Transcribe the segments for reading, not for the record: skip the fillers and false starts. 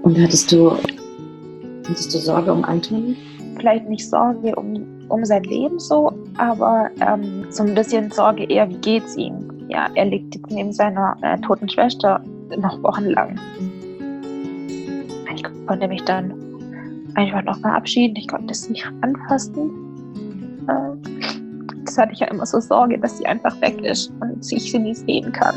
Und hattest du Sorge um Anton? Vielleicht nicht Sorge um sein Leben so, aber so ein bisschen Sorge eher, wie geht's ihm? Ja, er liegt jetzt neben seiner toten Schwester noch wochenlang. Ich konnte mich dann einfach noch verabschieden. Ich konnte es nicht anfassen. Das hatte ich ja immer so Sorge, dass sie einfach weg ist und ich sie nie sehen kann.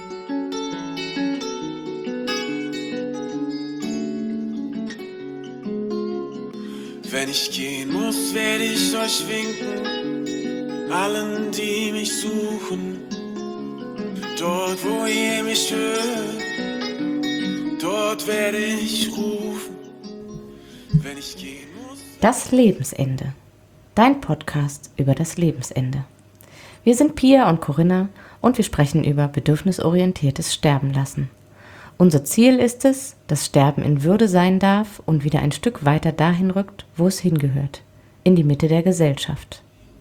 Wenn ich gehen muss, werde ich euch winken, allen, die mich suchen. Dort, wo ihr mich hört, dort werde ich rufen. Wenn ich gehen muss. Das Lebensende. Dein Podcast über das Lebensende. Wir sind Pia und Corinna und wir sprechen über bedürfnisorientiertes Sterben lassen. Unser Ziel ist es, dass Sterben in Würde sein darf und wieder ein Stück weiter dahin rückt, wo es hingehört, in die Mitte der Gesellschaft.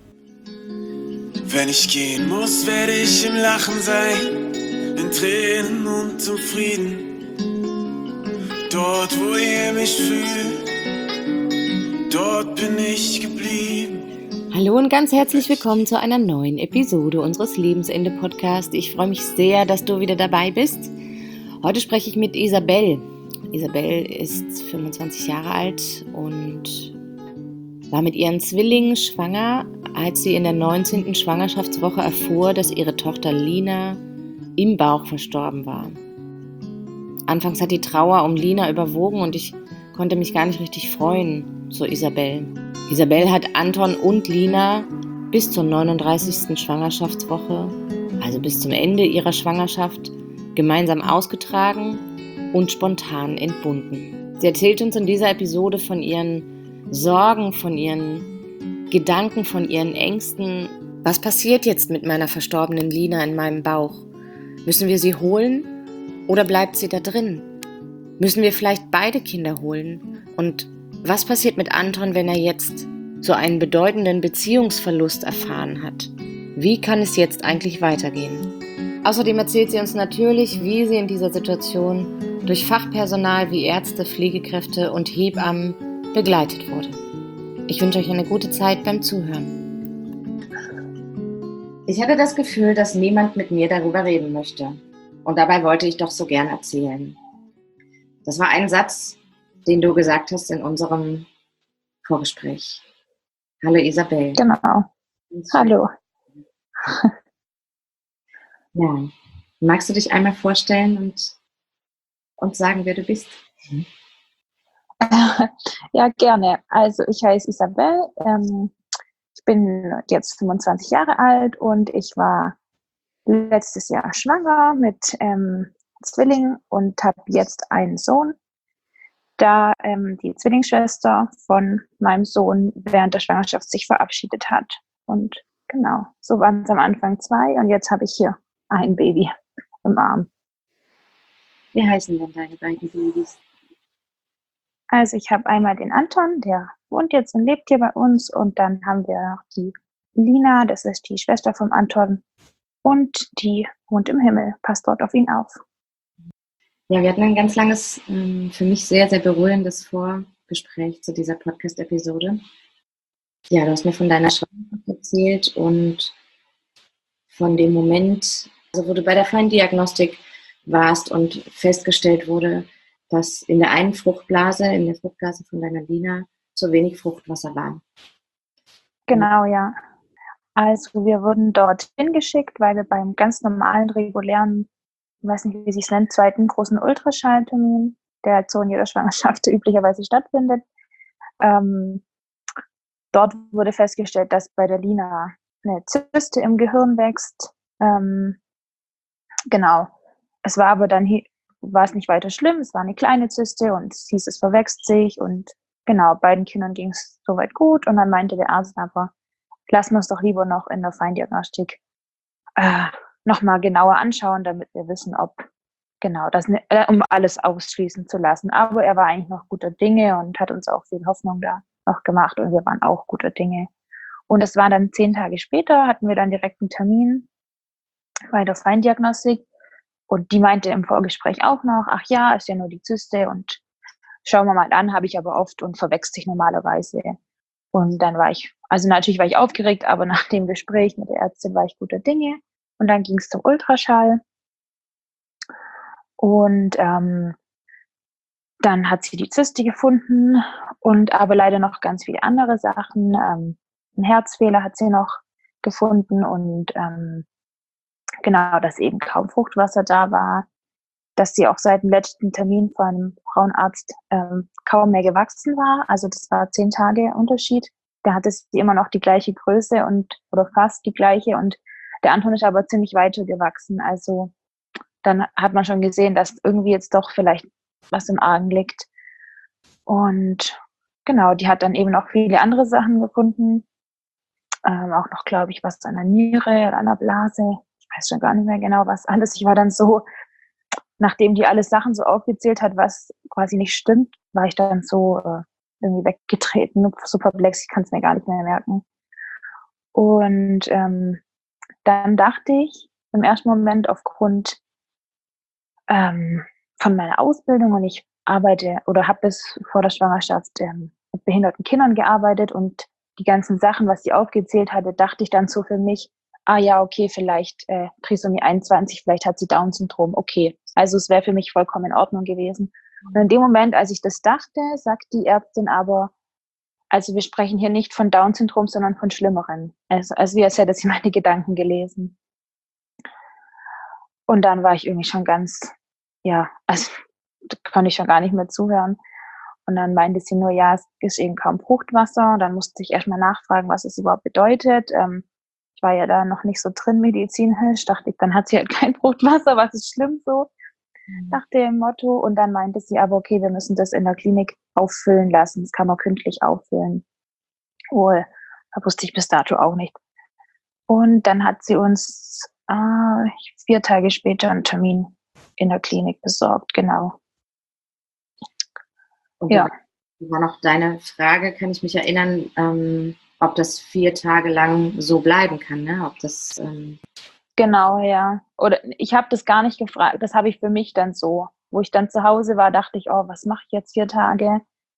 Wenn ich gehen muss, werde ich im Lachen sein, in Tränen und im Frieden. Dort, wo ihr mich fühlt, dort bin ich geblieben. Hallo und ganz herzlich willkommen zu einer neuen Episode unseres Lebensende-Podcasts. Ich freue mich sehr, dass du wieder dabei bist. Heute spreche ich mit Isabel. Isabel ist 25 Jahre alt und war mit ihren Zwillingen schwanger, als sie in der 19. Schwangerschaftswoche erfuhr, dass ihre Tochter Lina im Bauch verstorben war. Anfangs hat die Trauer um Lina überwogen und ich konnte mich gar nicht richtig freuen, so Isabel. Isabel hat Anton und Lina bis zur 39. Schwangerschaftswoche, also bis zum Ende ihrer Schwangerschaft, gemeinsam ausgetragen und spontan entbunden. Sie erzählt uns in dieser Episode von ihren Sorgen, von ihren Gedanken, von ihren Ängsten. Was passiert jetzt mit meiner verstorbenen Lina in meinem Bauch? Müssen wir sie holen oder bleibt sie da drin? Müssen wir vielleicht beide Kinder holen? Und was passiert mit Anton, wenn er jetzt so einen bedeutenden Beziehungsverlust erfahren hat? Wie kann es jetzt eigentlich weitergehen? Außerdem erzählt sie uns natürlich, wie sie in dieser Situation durch Fachpersonal wie Ärzte, Pflegekräfte und Hebammen begleitet wurde. Ich wünsche euch eine gute Zeit beim Zuhören. Ich hatte das Gefühl, dass niemand mit mir darüber reden möchte. Und dabei wollte ich doch so gern erzählen. Das war ein Satz, den du gesagt hast in unserem Vorgespräch. Hallo Isabel. Genau. Hallo. Ja, magst du dich einmal vorstellen und sagen, wer du bist? Ja, gerne. Also ich heiße Isabel. Ich bin jetzt 25 Jahre alt und ich war letztes Jahr schwanger mit Zwillingen und habe jetzt einen Sohn, da die Zwillingsschwester von meinem Sohn während der Schwangerschaft sich verabschiedet hat. Und genau, so waren es am Anfang 2 und jetzt habe ich hier ein Baby im Arm. Wie heißen denn deine beiden Babys? Also ich habe einmal den Anton, der wohnt jetzt und lebt hier bei uns, und dann haben wir noch die Lina, das ist die Schwester vom Anton, und die wohnt im Himmel, passt dort auf ihn auf. Ja, wir hatten ein ganz langes, für mich sehr, sehr berührendes Vorgespräch zu dieser Podcast-Episode. Ja, du hast mir von deiner Schwangerschaft erzählt und von dem Moment, also wo du bei der Feindiagnostik warst und festgestellt wurde, dass in der einen Fruchtblase, in der Fruchtblase von deiner Lina, zu wenig Fruchtwasser war. Genau, ja. Also wir wurden dort hingeschickt, weil wir beim ganz normalen, regulären, ich weiß nicht, wie sich es nennt, zweiten großen Ultraschalltermin, der halt so in jeder Schwangerschaft üblicherweise stattfindet. Dort wurde festgestellt, dass bei der Lina eine Zyste im Gehirn wächst. Genau. Es war aber dann war es nicht weiter schlimm. Es war eine kleine Zyste und es hieß, es verwächst sich, und genau, beiden Kindern ging es soweit gut, und dann meinte der Arzt aber, lassen wir uns doch lieber noch in der Feindiagnostik nochmal genauer anschauen, damit wir wissen, ob genau das, um alles ausschließen zu lassen. Aber er war eigentlich noch guter Dinge und hat uns auch viel Hoffnung da noch gemacht, und wir waren auch guter Dinge. Und es war dann 10 Tage später, hatten wir dann direkt einen Termin bei der Feindiagnostik, und die meinte im Vorgespräch auch noch, ach ja, ist ja nur die Zyste und schauen wir mal an, habe ich aber oft und verwechselt sich normalerweise. Und dann natürlich war ich aufgeregt, aber nach dem Gespräch mit der Ärztin war ich guter Dinge. Und dann ging es zum Ultraschall. Und dann hat sie die Zyste gefunden und aber leider noch ganz viele andere Sachen. Einen Herzfehler hat sie noch gefunden und genau, dass eben kaum Fruchtwasser da war, dass sie auch seit dem letzten Termin von einem Frauenarzt kaum mehr gewachsen war. Also das war 10 Tage Unterschied. Da hatte sie immer noch die gleiche Größe oder fast die gleiche und der Anton ist aber ziemlich weiter gewachsen. Also dann hat man schon gesehen, dass irgendwie jetzt doch vielleicht was im Argen liegt. Und genau, die hat dann eben noch viele andere Sachen gefunden. Auch noch, glaube ich, was an der Niere oder an der Blase. Ich weiß schon gar nicht mehr genau, was alles. Ich war dann so, nachdem die alles Sachen so aufgezählt hat, was quasi nicht stimmt, war ich dann so irgendwie weggetreten, so perplex, ich kann es mir gar nicht mehr merken. Und dann dachte ich im ersten Moment aufgrund von meiner Ausbildung, und ich arbeite oder habe bis vor der Schwangerschaft mit behinderten Kindern gearbeitet und die ganzen Sachen, was sie aufgezählt hatte, dachte ich dann so für mich, ja, okay, vielleicht Trisomie 21, vielleicht hat sie Down-Syndrom, okay. Also es wäre für mich vollkommen in Ordnung gewesen. Und in dem Moment, als ich das dachte, sagt die Ärztin aber, also wir sprechen hier nicht von Down-Syndrom, sondern von Schlimmeren. Also wie als hätte sie meine Gedanken gelesen. Und dann war ich irgendwie schon also da konnte ich schon gar nicht mehr zuhören. Und dann meinte sie nur, ja, es ist eben kaum Fruchtwasser. Und dann musste ich erstmal nachfragen, was es überhaupt bedeutet. Ich war ja da noch nicht so drin medizinisch. Dachte ich, dann hat sie halt kein Fruchtwasser, was ist schlimm so, nach dem Motto. Und dann meinte sie aber, okay, wir müssen das in der Klinik auffüllen lassen. Das kann man kündlich auffüllen. Wohl, da wusste ich bis dato auch nicht. Und dann hat sie uns 4 Tage später einen Termin in der Klinik besorgt, genau. Und Ja. war noch deine Frage, kann ich mich erinnern, ob das 4 Tage lang so bleiben kann, ne? Ob das Genau, ja. Oder ich habe das gar nicht gefragt, das habe ich für mich dann so. Wo ich dann zu Hause war, dachte ich, was mache ich jetzt 4 Tage?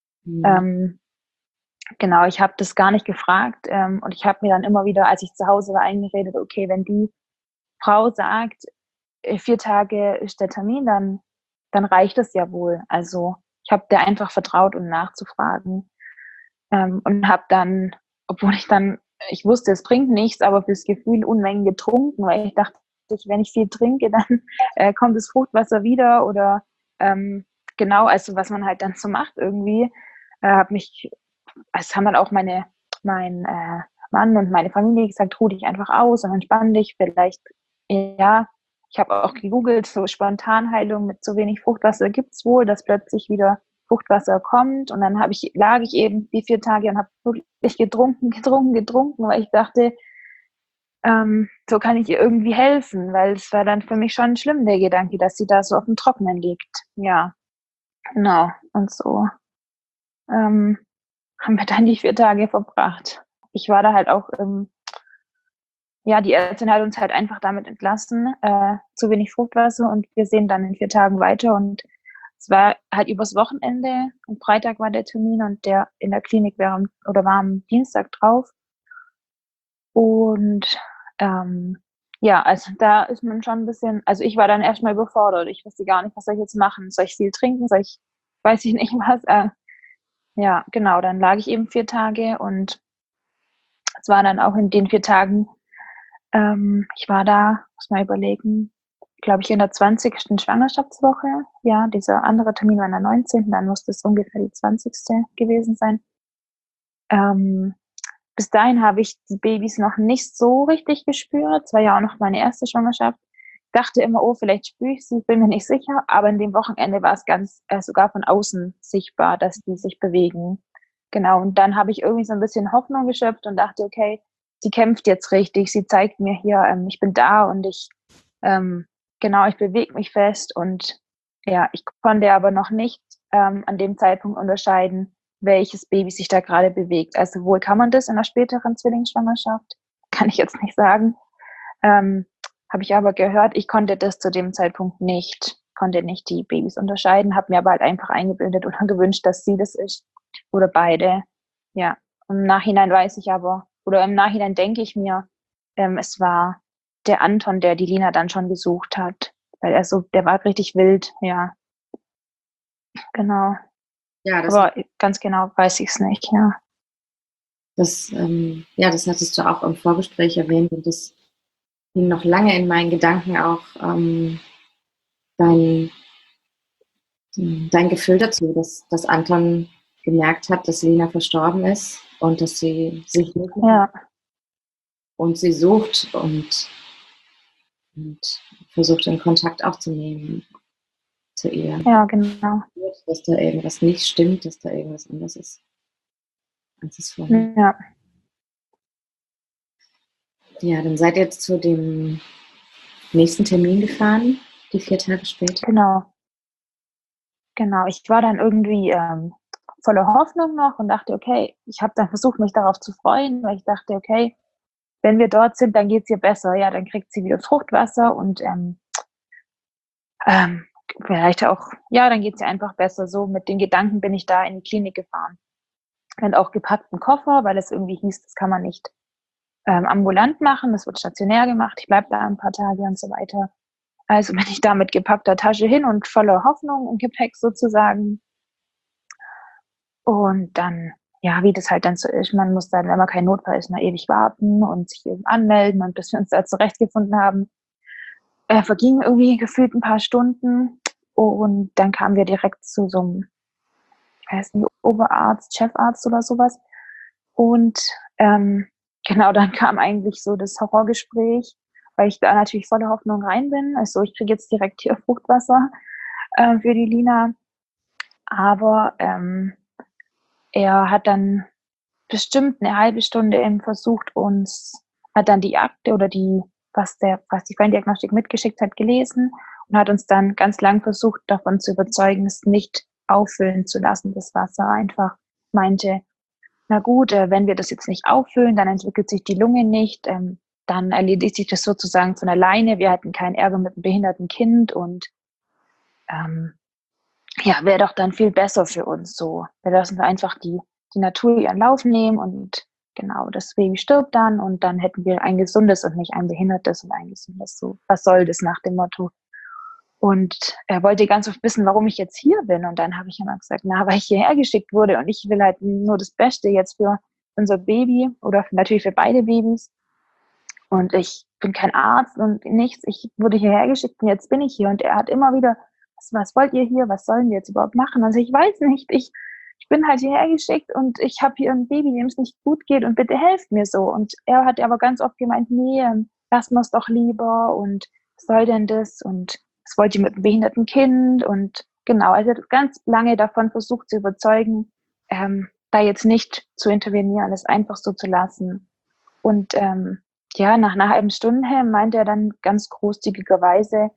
Genau, ich habe das gar nicht gefragt und ich habe mir dann immer wieder, als ich zu Hause war, eingeredet, okay, wenn die Frau sagt, 4 Tage ist der Termin, dann reicht es ja wohl. Also ich habe der einfach vertraut, um nachzufragen und habe dann, obwohl ich wusste, es bringt nichts, aber fürs Gefühl Unmengen getrunken, weil ich dachte, wenn ich viel trinke, dann kommt das Fruchtwasser wieder oder genau, also was man halt dann so macht irgendwie, es haben dann auch mein Mann und meine Familie gesagt, ruh dich einfach aus und entspann dich, vielleicht, ja, ich habe auch gegoogelt, so Spontanheilung mit so wenig Fruchtwasser gibt's wohl, dass plötzlich wieder Fruchtwasser kommt und dann lag ich eben die 4 Tage und habe wirklich getrunken, weil ich dachte, so kann ich ihr irgendwie helfen, weil es war dann für mich schon schlimm, der Gedanke, dass sie da so auf dem Trockenen liegt. Ja, genau. Und so haben wir dann die 4 Tage verbracht. Ich war da halt auch, die Ärztin hat uns halt einfach damit entlassen, zu wenig Fruchtwasser und wir sehen dann in 4 Tagen weiter und es war halt übers Wochenende, am Freitag war der Termin und der in der Klinik war am Dienstag drauf. Und also da ist man schon ein bisschen, also ich war dann erstmal überfordert. Ich wusste gar nicht, was soll ich jetzt machen? Soll ich viel trinken? Weiß ich nicht was. Ja, genau, dann lag ich eben 4 Tage und es war dann auch in den 4 Tagen, ich war da, muss mal überlegen, glaube ich in der 20. Schwangerschaftswoche. Ja, dieser andere Termin war in der 19., dann musste es ungefähr die 20. gewesen sein. Bis dahin habe ich die Babys noch nicht so richtig gespürt. Es war ja auch noch meine erste Schwangerschaft. Ich dachte immer, vielleicht spüre ich sie, bin mir nicht sicher. Aber in dem Wochenende war es ganz sogar von außen sichtbar, dass die sich bewegen. Genau, und dann habe ich irgendwie so ein bisschen Hoffnung geschöpft und dachte, okay, sie kämpft jetzt richtig. Sie zeigt mir hier, ich bin da und ich bewege mich fest. Und ja, ich konnte aber noch nicht an dem Zeitpunkt unterscheiden, welches Baby sich da gerade bewegt. Also wohl kann man das in einer späteren Zwillingsschwangerschaft, kann ich jetzt nicht sagen. Habe ich aber gehört, ich konnte das zu dem Zeitpunkt nicht. konnte nicht die Babys unterscheiden, habe mir aber halt einfach eingebildet oder gewünscht, dass sie das ist oder beide. Ja, im Nachhinein weiß ich aber, oder im Nachhinein denke ich mir, es war der Anton, der die Lina dann schon gesucht hat, weil der war richtig wild, ja, genau. Ja, Aber ganz genau weiß ich es nicht, ja. das hattest du auch im Vorgespräch erwähnt und das ging noch lange in meinen Gedanken auch dein Gefühl dazu, dass Anton gemerkt hat, dass Lina verstorben ist und dass sie sich nicht mehr und sie sucht und versucht in Kontakt aufzunehmen zu ihr. Ja, genau. Dass da irgendwas nicht stimmt, dass da irgendwas anders ist, als es vorher. Ja. Ja, dann seid ihr jetzt zu dem nächsten Termin gefahren, die 4 Tage später. Genau. Ich war dann irgendwie voller Hoffnung noch und dachte, okay, ich habe dann versucht, mich darauf zu freuen, weil ich dachte, okay, wenn wir dort sind, dann geht's ihr besser. Ja, dann kriegt sie wieder Fruchtwasser und vielleicht auch, ja, dann geht's ihr einfach besser. So mit den Gedanken bin ich da in die Klinik gefahren. Mit auch gepackten Koffer, weil es irgendwie hieß, das kann man nicht ambulant machen, das wird stationär gemacht, ich bleibe da ein paar Tage und so weiter. Also bin ich da mit gepackter Tasche hin und voller Hoffnung und Gepäck sozusagen. Und dann, ja, wie das halt dann so ist, man muss dann, wenn man kein Notfall ist, noch ewig warten und sich eben anmelden und bis wir uns da zurechtgefunden haben, vergingen irgendwie gefühlt ein paar Stunden und dann kamen wir direkt zu so einem, ich weiß nicht, Oberarzt, Chefarzt oder sowas. Und genau, dann kam eigentlich so das Horrorgespräch, weil ich da natürlich voller Hoffnung rein bin. Also ich kriege jetzt direkt hier Fruchtwasser für die Lina. Aber er hat dann bestimmt eine halbe Stunde eben versucht, hat dann die Akte oder was die Feindiagnostik mitgeschickt hat, gelesen und hat uns dann ganz lang versucht, davon zu überzeugen, es nicht auffüllen zu lassen, das Wasser. Einfach meinte, na gut, wenn wir das jetzt nicht auffüllen, dann entwickelt sich die Lunge nicht, dann erledigt sich das sozusagen von alleine. Wir hatten keinen Ärger mit einem behinderten Kind und ja, wäre doch dann viel besser für uns so. Wir lassen einfach die Natur ihren Lauf nehmen und genau, das Baby stirbt dann und dann hätten wir ein gesundes und nicht ein behindertes und ein gesundes. So, was soll das nach dem Motto? Und er wollte ganz oft wissen, warum ich jetzt hier bin. Und dann habe ich immer gesagt, na, weil ich hierher geschickt wurde und ich will halt nur das Beste jetzt für unser Baby oder natürlich für beide Babys. Und ich bin kein Arzt und nichts. Ich wurde hierher geschickt und jetzt bin ich hier. Und er hat immer wieder, was wollt ihr hier? Was sollen wir jetzt überhaupt machen? Also ich weiß nicht. Ich bin halt hierher geschickt und ich habe hier ein Baby, dem es nicht gut geht und bitte helft mir so. Und er hat aber ganz oft gemeint, nee, lassen wir es doch lieber und was soll denn das? Und was wollt ihr mit einem behinderten Kind? Und genau, also er hat ganz lange davon versucht zu überzeugen, da jetzt nicht zu intervenieren, es einfach so zu lassen. Und ja, nach einer halben Stunde meinte er dann ganz großzügigerweise,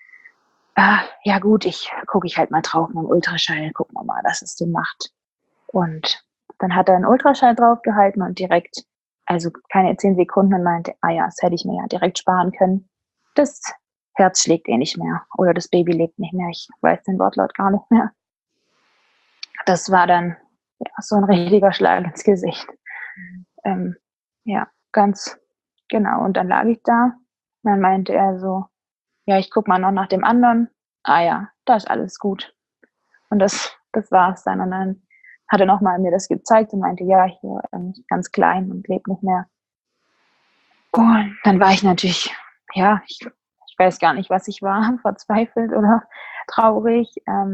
ja gut, gucke ich halt mal drauf mit dem Ultraschall, gucken wir mal, was es so macht. Und dann hat er einen Ultraschall draufgehalten und direkt, also keine 10 Sekunden, und meinte, ja, das hätte ich mir ja direkt sparen können. Das Herz schlägt eh nicht mehr oder das Baby lebt nicht mehr, ich weiß den Wortlaut gar nicht mehr. Das war dann ja, so ein richtiger Schlag ins Gesicht. Ja, ganz genau. Und dann lag ich da und dann meinte er so, ja, ich guck mal noch nach dem anderen. Ja, da ist alles gut. Und das war es dann. Und dann hat er nochmal mir das gezeigt und meinte, ja, hier ganz klein und lebt nicht mehr. Und dann war ich natürlich, ja, ich weiß gar nicht, was ich war, verzweifelt oder traurig.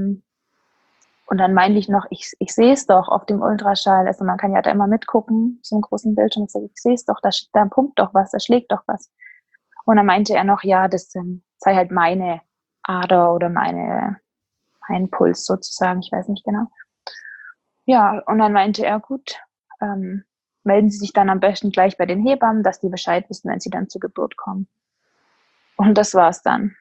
Und dann meinte ich noch, ich sehe es doch auf dem Ultraschall. Also man kann ja da immer mitgucken, so einen großen Bildschirm. Ich sage, ich sehe es doch, da pumpt doch was, da schlägt doch was. Und dann meinte er noch, ja, das sei halt meine Ader oder mein Puls sozusagen, ich weiß nicht genau. Ja, und dann meinte er, gut, melden Sie sich dann am besten gleich bei den Hebammen, dass die Bescheid wissen, wenn sie dann zur Geburt kommen. Und das war's dann.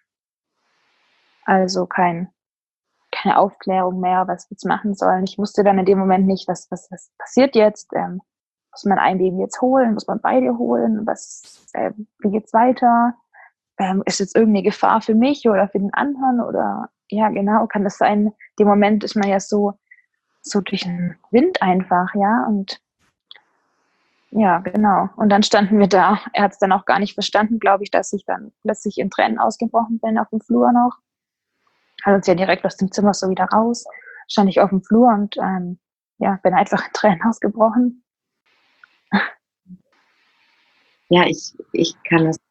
Also keine Aufklärung mehr, was wir jetzt machen sollen. Ich wusste dann in dem Moment nicht, was passiert jetzt. Muss man ein Baby jetzt holen? Muss man beide holen? Wie geht's weiter? Ist jetzt irgendeine Gefahr für mich oder für den anderen? Oder ja, genau, kann das sein. Dem Moment ist man ja so durch den Wind einfach, ja, und ja, genau. Und dann standen wir da. Er hat es dann auch gar nicht verstanden, glaube ich, dass ich dann plötzlich in Tränen ausgebrochen bin auf dem Flur noch. Hat uns ja direkt aus dem Zimmer so wieder raus. Stand ich auf dem Flur und ja, bin einfach in Tränen ausgebrochen. Ja, ich kann es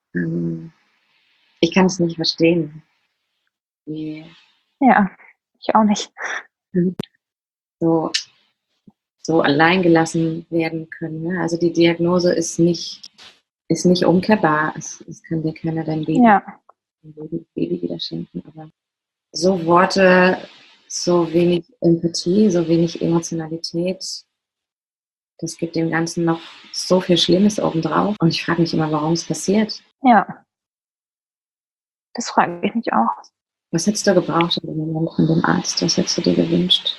nicht verstehen. Wie Ja, ich auch nicht. so, so allein gelassen werden können. Ne? Also die Diagnose ist nicht umkehrbar. Es kann dir keiner dein Ja, Baby wieder schenken. Aber so Worte, so wenig Empathie, so wenig Emotionalität, das gibt dem Ganzen noch so viel Schlimmes obendrauf. Und ich frage mich immer, warum es passiert. ja, das frage ich mich auch. Was hättest du gebraucht in dem Moment von dem Arzt? Was hättest du dir gewünscht?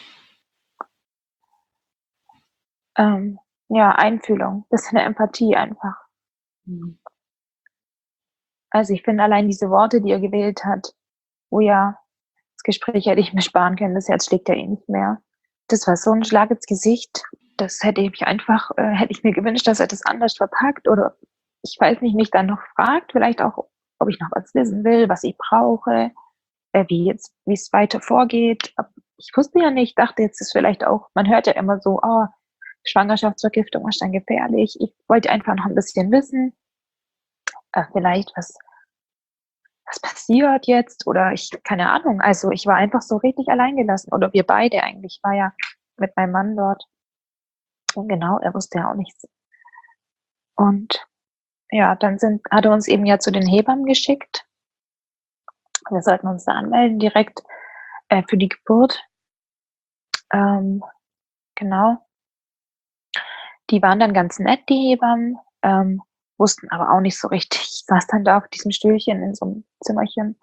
Ja, Einfühlung, bisschen Empathie einfach. Mhm. Also ich finde allein diese Worte, die er gewählt hat, oh ja, das Gespräch hätte ich mir sparen können, das Herz schlägt ja eh nicht mehr. Das war so ein Schlag ins Gesicht. Das hätte ich mir gewünscht, dass er das anders verpackt oder ich weiß nicht, mich dann noch fragt, vielleicht auch, ob ich noch was wissen will, was ich brauche, wie es weiter vorgeht. Ich wusste ja nicht, dachte jetzt ist vielleicht auch, man hört ja immer so, oh, Schwangerschaftsvergiftung ist dann gefährlich. Ich wollte einfach noch ein bisschen wissen, vielleicht was passiert jetzt oder keine Ahnung. Also ich war einfach so richtig alleingelassen oder wir beide eigentlich. Ich war ja mit meinem Mann dort. Und genau, er wusste ja auch nichts. Und ja, dann hat er uns eben ja zu den Hebammen geschickt. Wir sollten uns da anmelden direkt für die Geburt. Genau. Die waren dann ganz nett, die Hebammen, wussten aber auch nicht so richtig. Ich saß dann da auf diesem Stühlchen in so einem Zimmerchen,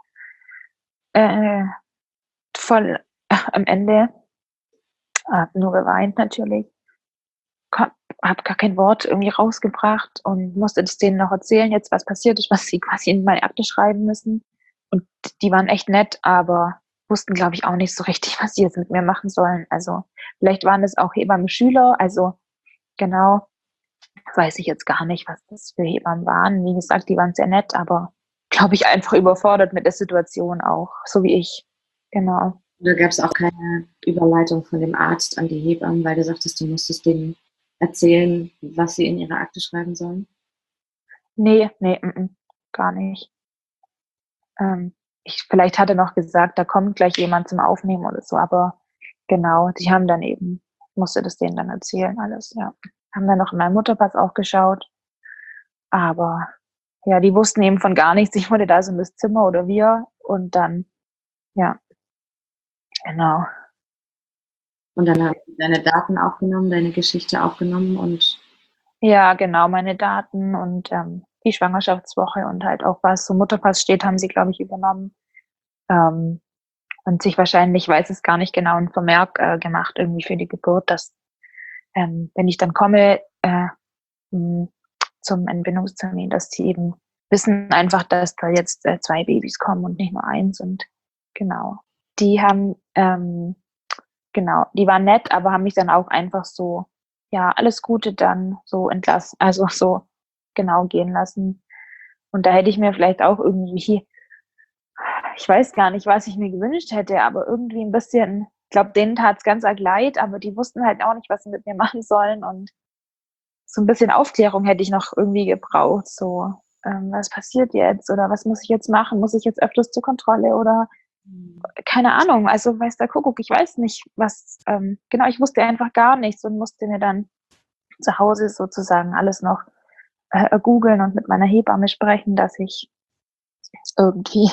voll am Ende, habe nur geweint natürlich, habe gar kein Wort irgendwie rausgebracht und musste das denen noch erzählen, jetzt was passiert ist, was sie quasi in meine Akte schreiben müssen. Und die waren echt nett, aber wussten, glaube ich, auch nicht so richtig, was sie jetzt mit mir machen sollen. Also vielleicht waren es auch Hebammen-Schüler, also genau, weiß ich jetzt gar nicht, was das für Hebammen waren. Wie gesagt, die waren sehr nett, aber glaube ich einfach überfordert mit der Situation auch, so wie ich. Genau. Da gab es auch keine Überleitung von dem Arzt an die Hebammen, weil du sagtest, du musstest denen erzählen, was sie in ihre Akte schreiben sollen? Nee, gar nicht. Vielleicht hat er noch gesagt, da kommt gleich jemand zum Aufnehmen oder so, aber genau, die haben dann eben, musste das denen dann erzählen, alles, ja. Haben dann noch in meinem Mutterpass auch geschaut, aber ja, die wussten eben von gar nichts. Ich wurde da so in das Zimmer oder wir und dann, ja, genau. Und dann haben sie deine Daten aufgenommen, deine Geschichte aufgenommen und Ja, genau, meine Daten und die Schwangerschaftswoche und halt auch was zum Mutterpass steht, haben sie, glaube ich, übernommen. Und sich wahrscheinlich, weiß es gar nicht genau, ein Vermerk gemacht irgendwie für die Geburt, dass wenn ich dann komme zum Entbindungstermin, dass die eben wissen einfach, dass da jetzt 2 Babys kommen und nicht nur eins. Und genau, die haben genau, die waren nett, aber haben mich dann auch einfach so, ja, alles Gute dann so entlassen, also so genau gehen lassen. Und da hätte ich mir vielleicht auch irgendwie, ich weiß gar nicht, was ich mir gewünscht hätte, aber irgendwie ein bisschen, ich glaube, denen tat es ganz arg leid, aber die wussten halt auch nicht, was sie mit mir machen sollen. Und so ein bisschen Aufklärung hätte ich noch irgendwie gebraucht. So, was passiert jetzt oder was muss ich jetzt machen? Muss ich jetzt öfters zur Kontrolle oder keine Ahnung, also weiß der Kuckuck, ich weiß nicht, was, genau, ich wusste einfach gar nichts und musste mir dann zu Hause sozusagen alles noch googeln und mit meiner Hebamme sprechen, dass ich irgendwie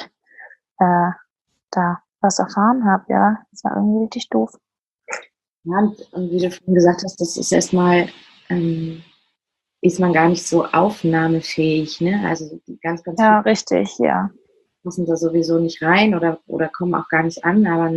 da was erfahren habe, ja. Das war irgendwie richtig doof. ja, und wie du vorhin gesagt hast, das ist erstmal, ist man gar nicht so aufnahmefähig, ne? Also ganz, ganz Ja, viele richtig, ja. passen da sowieso nicht rein oder kommen auch gar nicht an, aber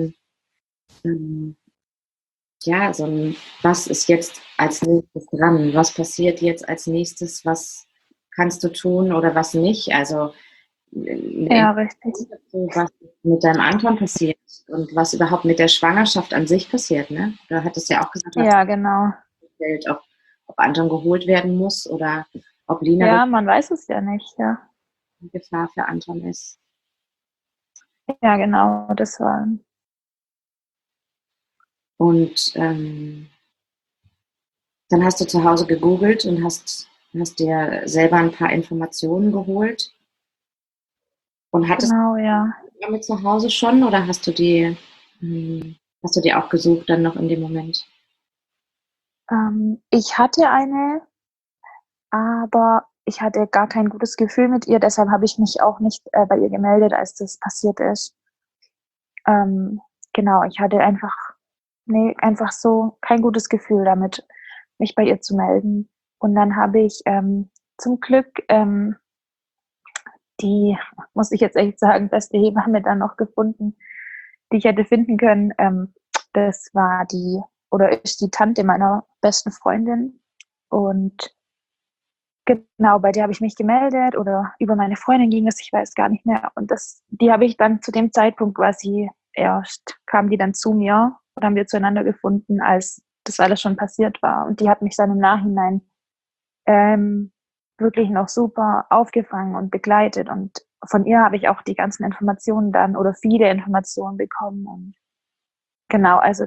ja, so ein, was ist jetzt als nächstes dran? Was passiert jetzt als nächstes? Was kannst du tun oder was nicht? Also Ja, richtig. was mit deinem Anton passiert und was überhaupt mit der Schwangerschaft an sich passiert, ne? Du hattest ja auch gesagt, du hast Ja, genau. festgestellt, ob Anton geholt werden muss oder ob Lina Ja, wirklich man weiß es ja nicht, ja. eine Gefahr für Anton ist. Ja, genau, das war. Und dann hast du zu Hause gegoogelt und hast dir selber ein paar Informationen geholt. Und hattest Genau, ja. du damit zu Hause schon oder hast du die auch gesucht dann noch in dem Moment? Ich hatte eine, aber ich hatte gar kein gutes Gefühl mit ihr, deshalb habe ich mich auch nicht bei ihr gemeldet, als das passiert ist. Genau, ich hatte einfach so kein gutes Gefühl damit, mich bei ihr zu melden. Und dann habe ich zum Glück die, muss ich jetzt echt sagen, beste Hebamme dann noch gefunden, die ich hätte finden können. Das war ist die Tante meiner besten Freundin. Und genau, bei der habe ich mich gemeldet oder über meine Freundin ging es, ich weiß gar nicht mehr. Und die habe ich dann zu dem Zeitpunkt quasi kam die dann zu mir und haben wir zueinander gefunden, als das alles schon passiert war. Und die hat mich dann im Nachhinein wirklich noch super aufgefangen und begleitet. Und von ihr habe ich auch die ganzen Informationen dann oder viele Informationen bekommen. Und genau, also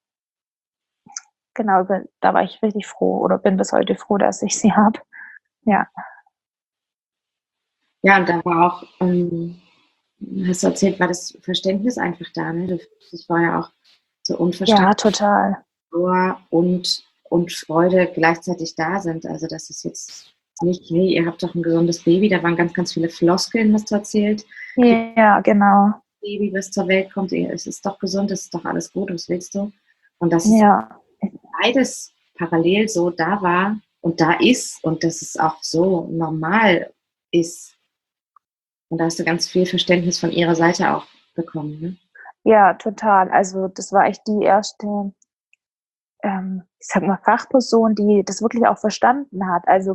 da war ich richtig froh oder bin bis heute froh, dass ich sie habe. Ja. Ja, und da war auch, hast du erzählt, war das Verständnis einfach da, ne? Das war ja auch so Ja, unverständlich, total. Trauer und Freude gleichzeitig da sind. Also das ist jetzt nicht, hey, ihr habt doch ein gesundes Baby, da waren ganz, ganz viele Floskeln, hast du erzählt. Ja, genau. Baby, was zur Welt kommt, es ist doch gesund, es ist doch alles gut, was willst du? Und dass es Ja, beides parallel so da war und da ist und dass es auch so normal ist. Und da hast du ganz viel Verständnis von ihrer Seite auch bekommen, ne? ja, total. Also das war echt die erste, ich sag mal, Fachperson, die das wirklich auch verstanden hat. Also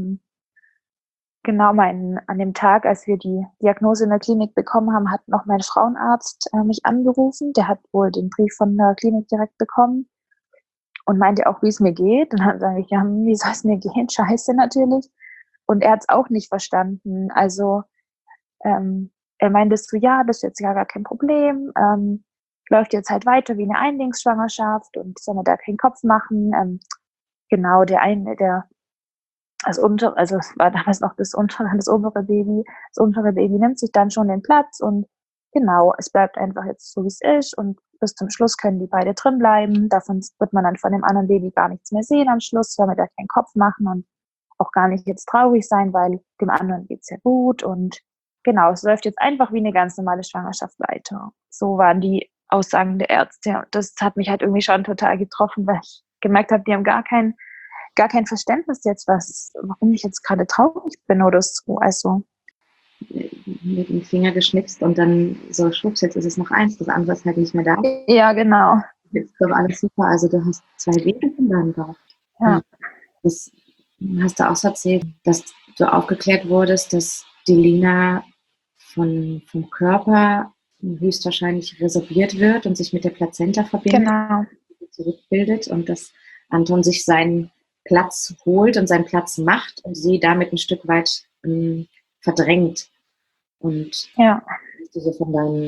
genau an dem Tag, als wir die Diagnose in der Klinik bekommen haben, hat noch mein Frauenarzt mich angerufen. Der hat wohl den Brief von der Klinik direkt bekommen und meinte auch, wie es mir geht. Und dann sage ich, ja, wie soll es mir gehen? Scheiße natürlich. Und er hat es auch nicht verstanden. Also er meinte so, ja, das ist jetzt gar kein Problem. Läuft jetzt halt weiter wie eine Einlingsschwangerschaft und soll man da keinen Kopf machen. Genau, also es war damals noch das obere Baby. Das untere Baby nimmt sich dann schon den Platz und genau, es bleibt einfach jetzt so, wie es ist und bis zum Schluss können die beide drin bleiben. Davon wird man dann von dem anderen Baby gar nichts mehr sehen am Schluss, weil wir da keinen Kopf machen und auch gar nicht jetzt traurig sein, weil dem anderen geht's ja gut und genau, es läuft jetzt einfach wie eine ganz normale Schwangerschaft weiter. So waren die Aussagen der Ärzte und das hat mich halt irgendwie schon total getroffen, weil ich gemerkt habe, die haben gar kein Verständnis jetzt, warum ich jetzt gerade traurig bin oder so. Also Mit dem Finger geschnipst und dann so, schwupps, jetzt ist es noch eins, das andere ist halt nicht mehr da. ja, genau. Jetzt ist doch alles super. Also du hast 2 Babys in deinem Bauch. Ja. Das hast du auch so erzählt, dass du aufgeklärt wurdest, dass die Lina vom Körper höchstwahrscheinlich resorbiert wird und sich mit der Plazenta verbindet, Genau. zurückbildet und dass Anton sich seinen Platz holt und seinen Platz macht und sie damit ein Stück weit verdrängt. Und Ja. hast du so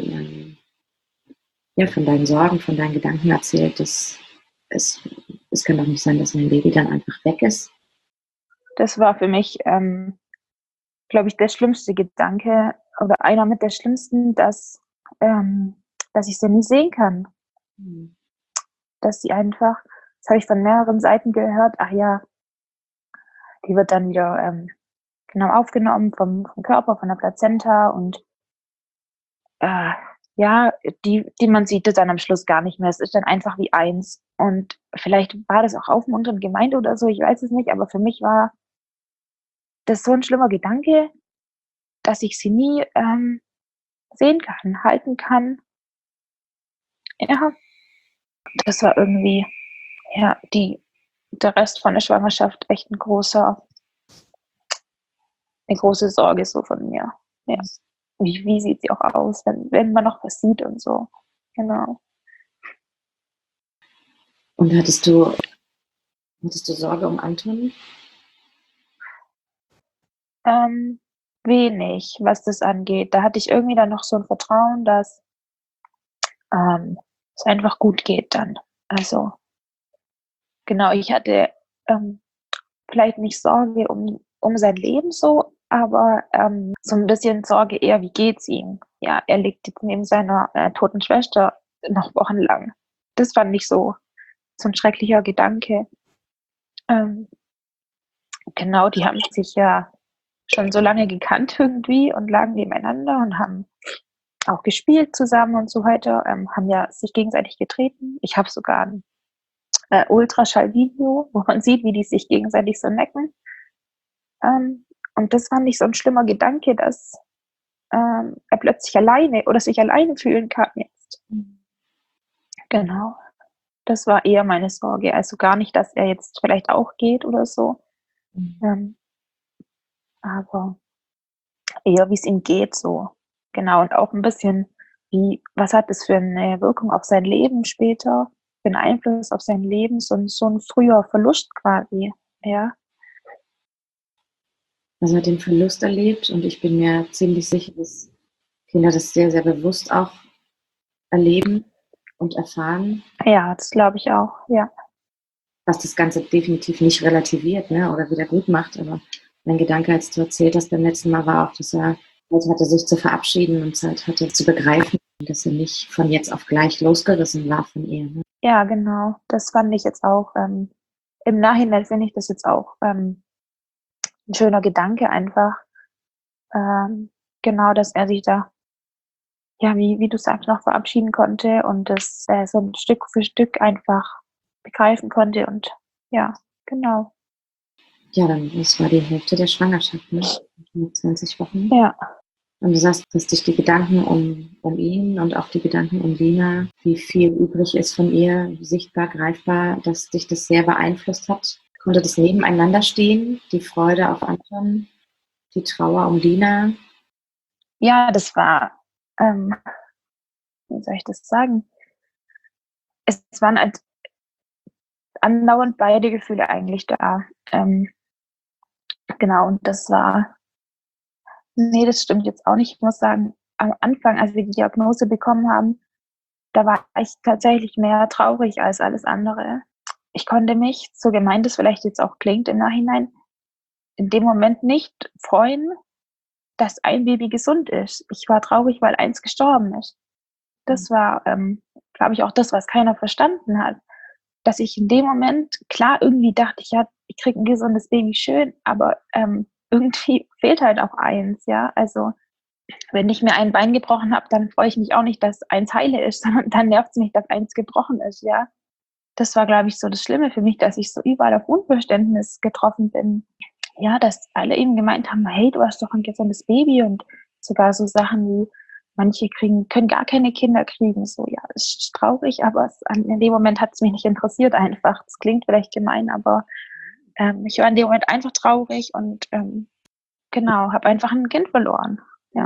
von deinen Sorgen, von deinen Gedanken erzählt, dass es kann doch nicht sein, dass mein Baby dann einfach weg ist. Das war für mich, glaube ich, der schlimmste Gedanke oder einer mit der schlimmsten, dass ich sie nie sehen kann. Dass sie einfach, das habe ich von mehreren Seiten gehört, ach ja, die wird dann wieder genau aufgenommen vom Körper, von der Plazenta und ja, die man sieht das dann am Schluss gar nicht mehr. Es ist dann einfach wie eins. Und vielleicht war das auch aufmunternd gemeint oder so, ich weiß es nicht, aber für mich war das so ein schlimmer Gedanke, dass ich sie nie sehen kann, halten kann. Ja, das war irgendwie, ja, der Rest von der Schwangerschaft echt eine große Sorge so von mir. Ja. wie sieht sie auch aus, wenn man noch was sieht und so. Genau. Und hattest du Sorge um Anton? Wenig, was das angeht. Da hatte ich irgendwie dann noch so ein Vertrauen, dass es einfach gut geht dann. Also genau, ich hatte vielleicht nicht Sorge um sein Leben so, aber so ein bisschen Sorge eher, wie geht's ihm? Ja, er liegt jetzt neben seiner toten Schwester noch wochenlang. Das fand ich so ein schrecklicher Gedanke. Ähm, genau, die haben sich ja schon so lange gekannt irgendwie und lagen nebeneinander und haben auch gespielt zusammen und so weiter, haben ja sich gegenseitig getreten. Ich habe sogar ein Ultraschallvideo, wo man sieht, wie die sich gegenseitig so necken. Und das fand ich so ein schlimmer Gedanke, dass er plötzlich alleine oder sich alleine fühlen kann jetzt. Genau. Das war eher meine Sorge. Also gar nicht, dass er jetzt vielleicht auch geht oder so. Aber eher, wie es ihm geht, so. Genau. Und auch ein bisschen, was hat das für eine Wirkung auf sein Leben später? Für einen Einfluss auf sein Leben? So ein früher Verlust quasi. Ja. Also hat den Verlust erlebt und ich bin mir ziemlich sicher, dass Kinder das sehr, sehr bewusst auch erleben und erfahren. Ja, das glaube ich auch, ja. Was das Ganze definitiv nicht relativiert, ne, oder wieder gut macht. Aber mein Gedanke, als du erzählt hast beim letzten Mal, war auch, dass er Zeit hatte, sich zu verabschieden und Zeit hatte zu begreifen, dass er nicht von jetzt auf gleich losgerissen war von ihr. Ne? Ja, genau. Das fand ich jetzt auch. Im Nachhinein finde ich das jetzt auch ein schöner Gedanke einfach. Genau, dass er sich da, ja, wie du sagst, noch verabschieden konnte und das so ein Stück für Stück einfach begreifen konnte. Und ja, genau. Ja, dann das war die Hälfte der Schwangerschaft, ne? 20 Wochen. Ja. Und du sagst, dass dich die Gedanken um ihn und auch die Gedanken um Lina, wie viel übrig ist von ihr, sichtbar, greifbar, dass dich das sehr beeinflusst hat. Konnte das nebeneinander stehen, die Freude auf Anton, die Trauer um Lina? Ja, das war, wie soll ich das sagen? Es waren halt andauernd beide Gefühle eigentlich da. Genau, und das war, nee, das stimmt jetzt auch nicht. Ich muss sagen, am Anfang, als wir die Diagnose bekommen haben, da war ich tatsächlich mehr traurig als alles andere. Ich konnte mich, so gemeint es vielleicht jetzt auch klingt im Nachhinein, in dem Moment nicht freuen, dass ein Baby gesund ist. Ich war traurig, weil eins gestorben ist. Das war, glaube ich, auch das, was keiner verstanden hat. Dass ich in dem Moment, klar, irgendwie dachte ich, ja, ich kriege ein gesundes Baby, schön, aber irgendwie fehlt halt auch eins, ja. Also wenn ich mir ein Bein gebrochen habe, dann freue ich mich auch nicht, dass eins heile ist, sondern dann nervt es mich, dass eins gebrochen ist, ja. Das war, glaube ich, so das Schlimme für mich, dass ich so überall auf Unverständnis getroffen bin. Ja, dass alle eben gemeint haben, hey, du hast doch ein gesundes Baby und sogar so Sachen wie, manche können gar keine Kinder kriegen. So, ja, das ist traurig, aber in dem Moment hat es mich nicht interessiert einfach. Das klingt vielleicht gemein, aber ich war in dem Moment einfach traurig und genau, habe einfach ein Kind verloren. Ja.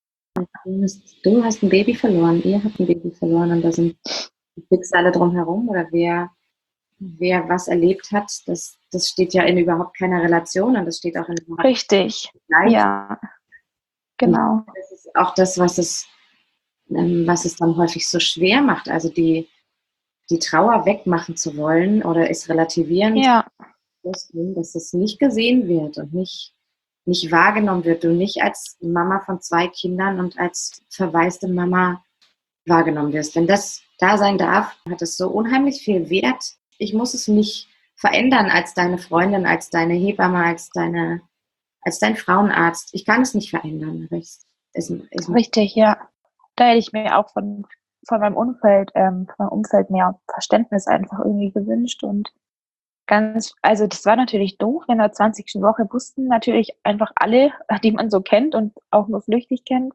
Du hast ein Baby verloren, ihr habt ein Baby verloren und da sind die Schicksale drumherum oder wer was erlebt hat, das steht ja in überhaupt keiner Relation und das steht auch in Richtig, ja, genau. Und das ist auch das, was es dann häufig so schwer macht, also die Trauer wegmachen zu wollen oder es relativieren, ja. dass es nicht gesehen wird und nicht wahrgenommen wird. Du nicht als Mama von 2 Kindern und als verwaiste Mama wahrgenommen wirst. Wenn das da sein darf, hat es so unheimlich viel Wert. Ich muss es nicht verändern als deine Freundin, als deine Hebamme, als dein Frauenarzt. Ich kann es nicht verändern. Richtig, ja. Da hätte ich mir auch von meinem Umfeld mehr Verständnis einfach irgendwie gewünscht und also das war natürlich doof, in der 20. Woche wussten natürlich einfach alle, die man so kennt und auch nur flüchtig kennt,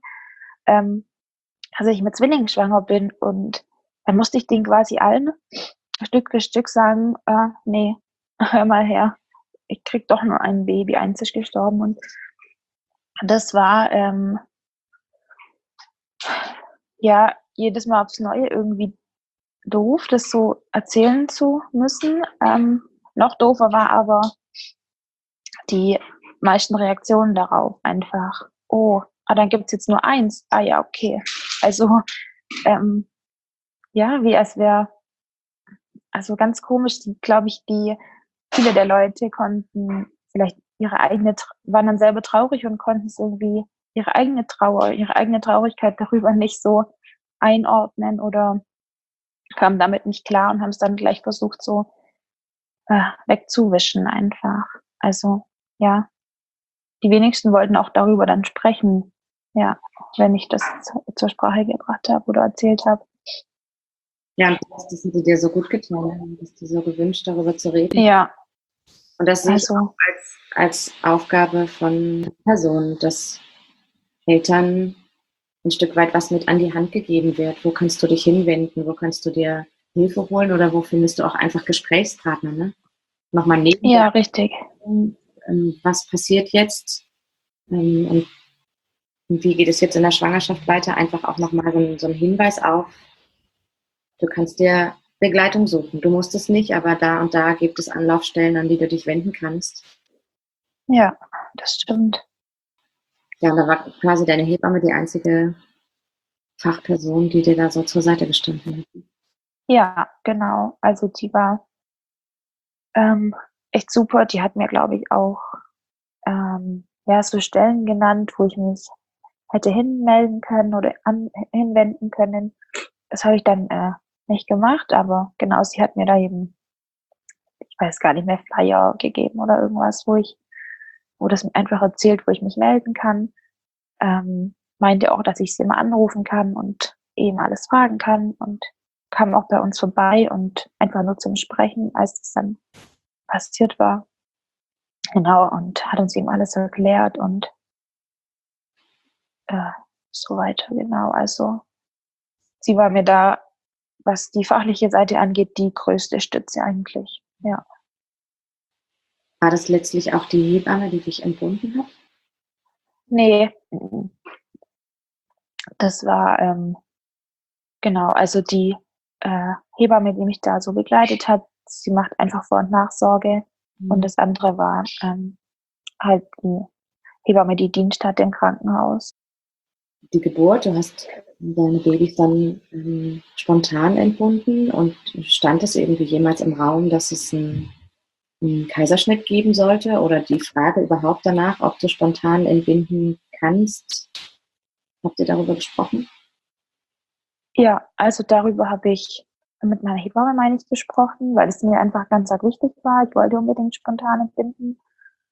dass ich mit Zwillingen schwanger bin und dann musste ich denen quasi allen Stück für Stück sagen, nee, hör mal her, ich krieg doch nur ein Baby, eins ist gestorben und das war ja, jedes Mal aufs Neue irgendwie doof, das so erzählen zu müssen. Noch doofer war aber die meisten Reaktionen darauf einfach, oh, dann gibt's jetzt nur eins. Ah ja, okay. Also, ähm, ja, wie als wäre, also ganz komisch, glaube ich, viele der Leute konnten vielleicht waren dann selber traurig und konnten es irgendwie ihre eigene Trauer, ihre eigene Traurigkeit darüber nicht so einordnen oder kamen damit nicht klar und haben es dann gleich versucht, so wegzuwischen einfach. Also, ja, die wenigsten wollten auch darüber dann sprechen, ja, wenn ich das zur Sprache gebracht habe oder erzählt habe. Ja, und das sie dir so gut getan haben, dass du so gewünscht, darüber zu reden. Ja, Und das sehe ich also, auch als Aufgabe von Personen, dass Eltern ein Stück weit was mit an die Hand gegeben wird. Wo kannst du dich hinwenden? Wo kannst du dir Hilfe holen? Oder wo findest du auch einfach Gesprächspartner? Ne? Nochmal neben ja, richtig. was passiert jetzt? Und wie geht es jetzt in der Schwangerschaft weiter? Einfach auch nochmal so ein Hinweis auf, du kannst dir Begleitung suchen. Du musst es nicht, aber da und da gibt es Anlaufstellen, an die du dich wenden kannst. Ja, das stimmt. Ja, und da war quasi deine Hebamme die einzige Fachperson, die dir da so zur Seite gestanden hat. Ja, genau. Also die war echt super. Die hat mir, glaube ich, auch ja, so Stellen genannt, wo ich mich hätte hinmelden können oder hinwenden können. Das habe ich dann nicht gemacht, aber genau, sie hat mir da eben, ich weiß gar nicht mehr, Flyer gegeben oder irgendwas, wo das mir einfach erzählt, wo ich mich melden kann. Meinte auch, dass ich sie immer anrufen kann und eben alles fragen kann und kam auch bei uns vorbei und einfach nur zum Sprechen, als es dann passiert war. Genau, und hat uns eben alles erklärt und so weiter, genau. Also sie war mir da, was die fachliche Seite angeht, die größte Stütze eigentlich, ja. War das letztlich auch die Hebamme, die dich entbunden hat? Nee, das war, genau, also die Hebamme, die mich da so begleitet hat, sie macht einfach Vor- und Nachsorge. Und das andere war halt die Hebamme, die Dienst hatte im Krankenhaus. Die Geburt, du hast deine Babys dann spontan entbunden und stand es irgendwie jemals im Raum, dass es einen Kaiserschnitt geben sollte oder die Frage überhaupt danach, ob du spontan entbinden kannst? Habt ihr darüber gesprochen? Ja, also darüber habe ich mit meiner Hebamme, meine ich, gesprochen, weil es mir einfach ganz arg wichtig war. Ich wollte unbedingt spontan entbinden.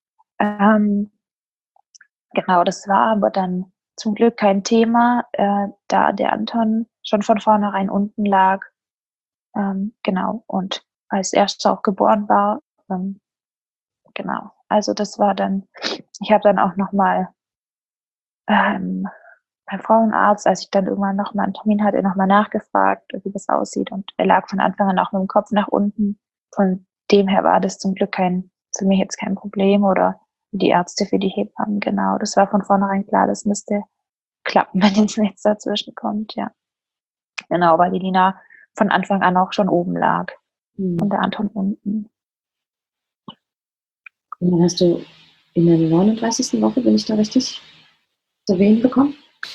Genau, das war aber dann zum Glück kein Thema, da der Anton schon von vornherein unten lag. Genau, und als erster auch geboren war. Genau, also das war dann, ich habe dann auch nochmal beim Frauenarzt, als ich dann irgendwann nochmal einen Termin hatte, nochmal nachgefragt, wie das aussieht. Und er lag von Anfang an auch mit dem Kopf nach unten. Von dem her war das zum Glück für mich jetzt kein Problem oder die Ärzte für die Hebammen, genau. Das war von vornherein klar, das müsste klappen, wenn jetzt nichts dazwischen kommt, ja. Genau, weil die Lina von Anfang an auch schon oben lag und der Anton unten. Und dann hast du in der 39. Woche, bin ich da richtig zu Wehen bekommen?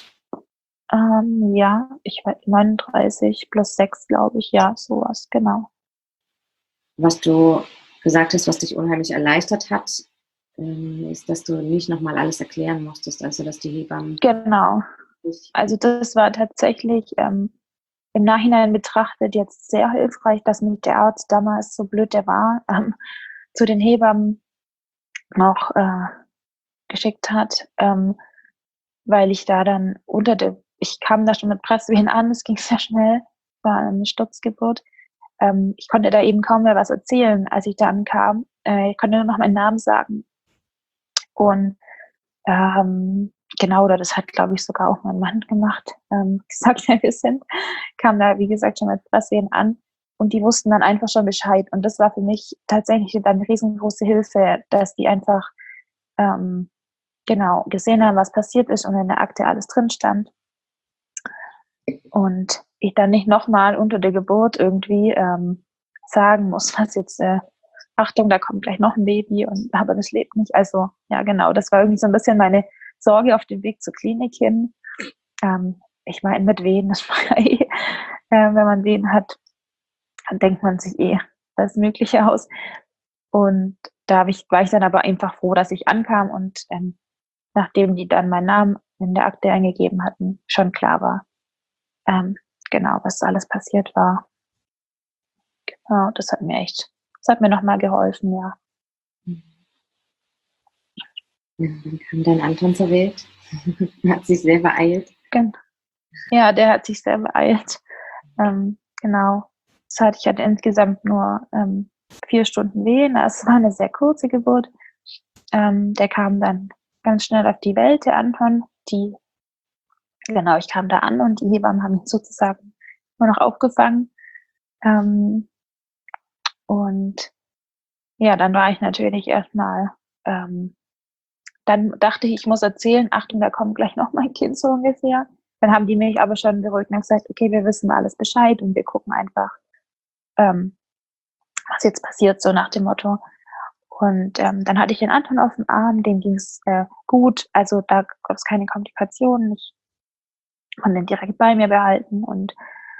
Ja, ich war 39 plus 6, glaube ich, ja, sowas, genau. Was du gesagt hast, was dich unheimlich erleichtert hat, ist, dass du nicht nochmal alles erklären musstest, also dass die Hebammen... Genau. Also das war tatsächlich im Nachhinein betrachtet jetzt sehr hilfreich, dass mich der Arzt damals, so blöd der war, zu den Hebammen noch geschickt hat, weil ich da dann ich kam da schon mit Presswehen an, es ging sehr schnell, war eine Sturzgeburt. Ich konnte da eben kaum mehr was erzählen, als ich da ankam. Ich konnte nur noch meinen Namen sagen. Und genau, oder das hat, glaube ich, sogar auch mein Mann gemacht. Gesagt, wer wir sind, kam da, wie gesagt, schon mit Presswehen an. Und die wussten dann einfach schon Bescheid. Und das war für mich tatsächlich dann eine riesengroße Hilfe, dass die einfach genau gesehen haben, was passiert ist und in der Akte alles drin stand. Und ich dann nicht nochmal unter der Geburt irgendwie sagen muss, was jetzt, Achtung, da kommt gleich noch ein Baby, aber das lebt nicht. Also ja, genau, das war irgendwie so ein bisschen meine Sorge auf dem Weg zur Klinik hin. Ich meine, mit Wehen, das war ja wenn man Wehen hat, dann denkt man sich das Mögliche aus. Und war ich dann aber einfach froh, dass ich ankam und nachdem die dann meinen Namen in der Akte eingegeben hatten, schon klar war, genau, was alles passiert war. Genau, das hat mir nochmal geholfen, ja. Ja, dann kam dein Anton zur Welt. Hat sich sehr beeilt. Ja, der hat sich sehr beeilt. Genau. Ich hatte insgesamt nur 4 Stunden Wehen. Es war eine sehr kurze Geburt. Der kam dann ganz schnell auf die Welt, der Anton. Ich kam da an und die Hebammen haben ihn sozusagen nur noch aufgefangen. Und ja, dann war ich natürlich erstmal, dann dachte ich muss erzählen, Achtung, da kommt gleich noch mein Kind so ungefähr. Dann haben die mich aber schon beruhigt und gesagt, okay, wir wissen alles Bescheid und wir gucken einfach, was jetzt passiert, so nach dem Motto. Und dann hatte ich den Anton auf dem Arm, dem ging es gut, also da gab es keine Komplikationen. Ich konnte ihn direkt bei mir behalten und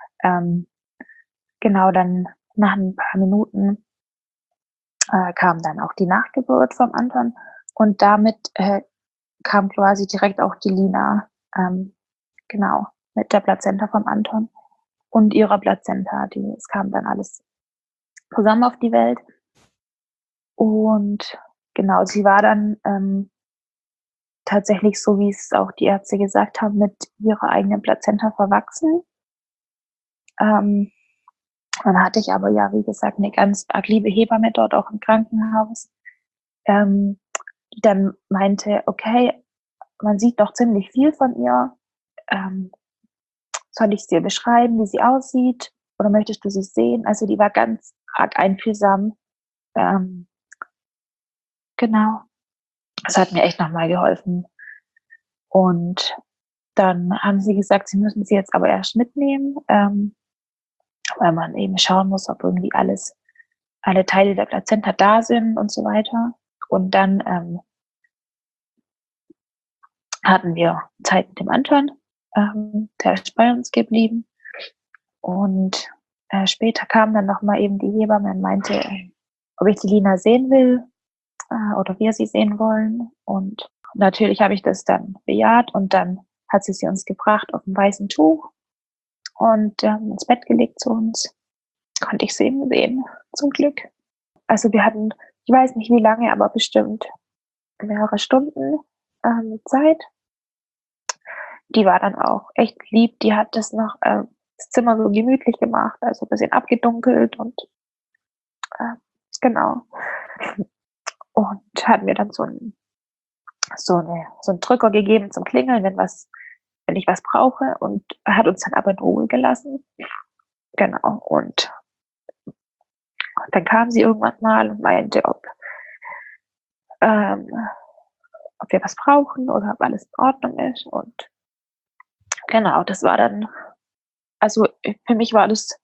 genau, dann nach ein paar Minuten kam dann auch die Nachgeburt vom Anton und damit kam quasi direkt auch die Lina, genau, mit der Plazenta vom Anton und ihrer Plazenta. Es kam dann alles zusammen auf die Welt. Und genau, sie war dann tatsächlich, so wie es auch die Ärzte gesagt haben, mit ihrer eigenen Plazenta verwachsen. Dann hatte ich aber ja, wie gesagt, eine ganz arg liebe Hebamme dort auch im Krankenhaus, die dann meinte, okay, man sieht doch ziemlich viel von ihr. Soll ich es dir beschreiben, wie sie aussieht? Oder möchtest du sie sehen? Also die war ganz arg einfühlsam. Genau. Das hat mir echt nochmal geholfen. Und dann haben sie gesagt, sie müssen sie jetzt aber erst mitnehmen, weil man eben schauen muss, ob irgendwie alle Teile der Plazenta da sind und so weiter. Und dann hatten wir Zeit mit dem Anton, der ist bei uns geblieben. Und später kam dann nochmal eben die Hebamme und meinte, ob ich die Lina sehen will oder wir sie sehen wollen. Und natürlich habe ich das dann bejaht und dann hat sie uns gebracht auf dem weißen Tuch und ins Bett gelegt zu uns. Konnte ich sie eben sehen, zum Glück. Also wir hatten, ich weiß nicht wie lange, aber bestimmt mehrere Stunden Zeit. Die war dann auch echt lieb. Die hat das noch das Zimmer so gemütlich gemacht, also ein bisschen abgedunkelt und genau. Und hat mir dann so einen Drücker gegeben zum Klingeln, wenn ich was brauche, und hat uns dann aber in Ruhe gelassen. Genau. Und dann kam sie irgendwann mal und meinte, ob wir was brauchen oder ob alles in Ordnung ist. Und genau, das war dann, also für mich war das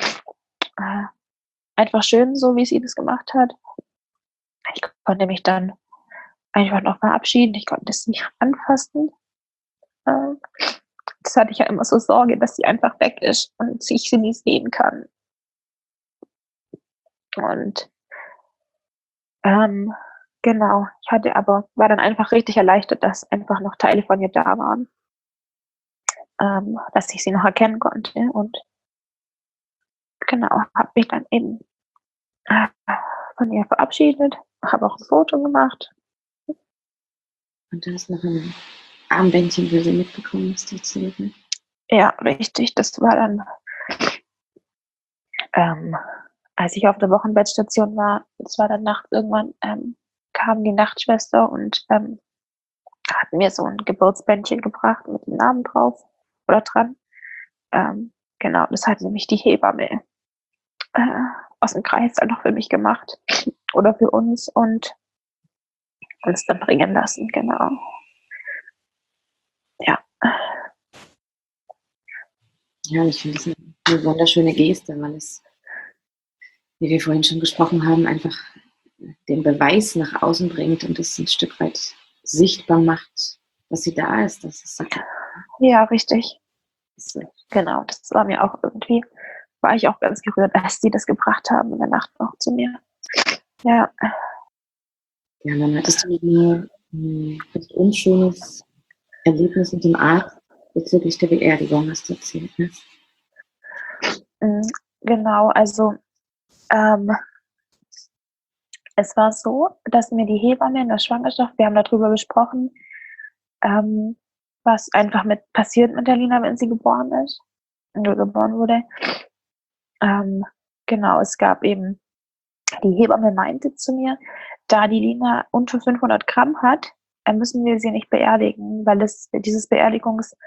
einfach schön, so wie sie das gemacht hat. Ich konnte mich dann einfach noch verabschieden. Ich konnte es nicht anfassen. Das hatte ich ja immer so Sorge, dass sie einfach weg ist und ich sie nie sehen kann. Und genau, war dann einfach richtig erleichtert, dass einfach noch Teile von ihr da waren. Dass ich sie noch erkennen konnte. Und genau, habe mich dann eben von ihr verabschiedet, habe auch ein Foto gemacht. Und du hast noch ein Armbändchen für sie mitbekommen, was du erzählt hast. Ja, richtig. Das war dann, als ich auf der Wochenbettstation war, das war dann nachts irgendwann, kam die Nachtschwester und hat mir so ein Geburtsbändchen gebracht mit dem Namen drauf oder dran. Genau, das hat nämlich die Hebamme aus dem Kreis dann noch für mich gemacht oder für uns und uns dann bringen lassen, genau. Ja. Ja, und ich finde das eine wunderschöne Geste, weil es, wie wir vorhin schon gesprochen haben, einfach den Beweis nach außen bringt und es ein Stück weit sichtbar macht, dass sie da ist. Das ist Ja, richtig. so. Genau, das war mir auch irgendwie, war ich auch ganz gerührt, als die das gebracht haben in der Nacht noch zu mir. Ja, Ja, und dann hattest du noch ein recht unschönes Erlebnis mit dem Arzt bezüglich der Beerdigung, hast du erzählt, ne? genau, also es war so, dass mir die Hebamme in der Schwangerschaft, wir haben darüber gesprochen, was einfach passiert mit der Lina, wenn sie geboren ist oder geboren wurde. Genau, es gab eben, die Hebamme meinte zu mir, da die Lina unter 500 Gramm hat, müssen wir sie nicht beerdigen, weil dieses Beerdigungsgesetz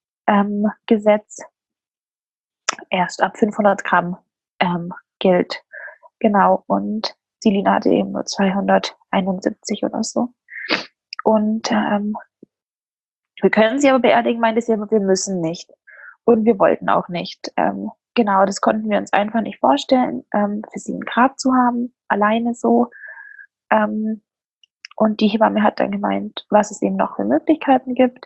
erst ab 500 Gramm gilt. Genau, und die Lina hatte eben nur 271 oder so. Und wir können sie aber beerdigen, meinte sie, aber wir müssen nicht. Und wir wollten auch nicht. Genau, das konnten wir uns einfach nicht vorstellen, für sie ein Grab zu haben, alleine so. Und die Hebamme hat dann gemeint, was es eben noch für Möglichkeiten gibt.